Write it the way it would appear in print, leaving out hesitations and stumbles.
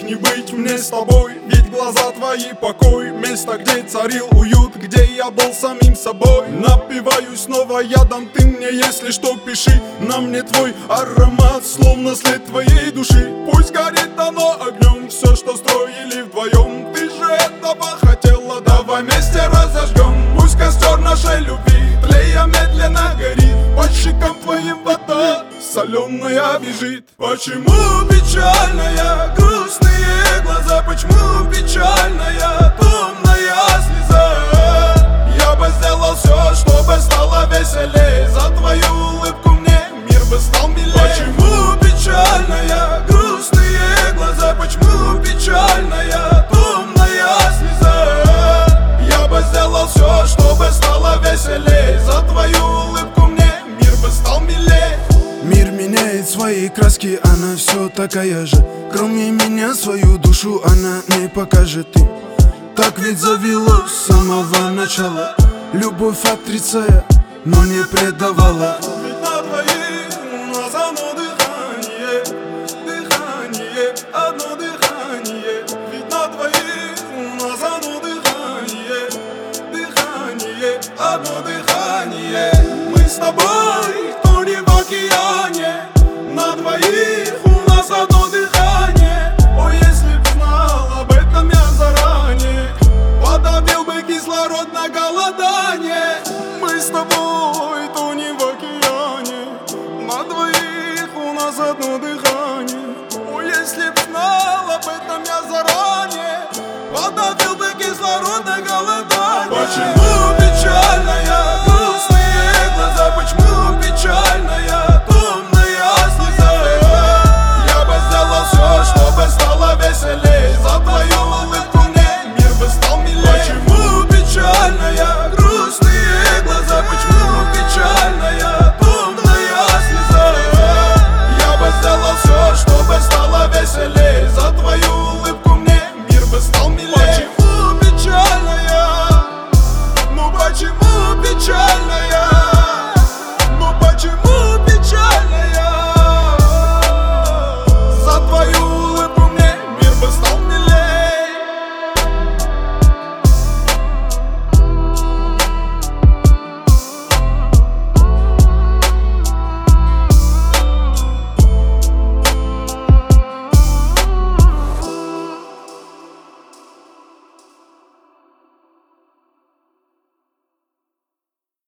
не быть мне с тобой, ведь глаза твои покой. Место, где царил уют, где я был самим собой. Напиваюсь снова ядом, ты мне, если что, пиши. На мне твой аромат, словно след твоей души. Пусть горит оно огнем, все, что строили вдвоем. Ты же этого хотела, давай вместе разожгем. Пусть костер нашей любви, тлея медленно горит. По щекам твоим вода соленая бежит. Почему печальная, грустные глаза? Почему печальная, томная слеза? Я бы сделал все, чтобы стало веселей. За твою улыбку мне мир бы стал милей. Почему печальная, грустные глаза? Почему печальная, томная слеза? Я бы сделал все, чтобы стало веселей. За твою улыбку мне мир бы стал милей. Мир меняет свои краски, она все такая же. Кроме меня свою душу она не покажет им. Так ведь завелось с самого начала. Любовь отрицая, но не предавала. Ведь на двоих у нас одно дыхание, дыхание, одно дыхание. Ведь на двоих у нас одно дыхание, дыхание, одно дыхание. Мы с тобой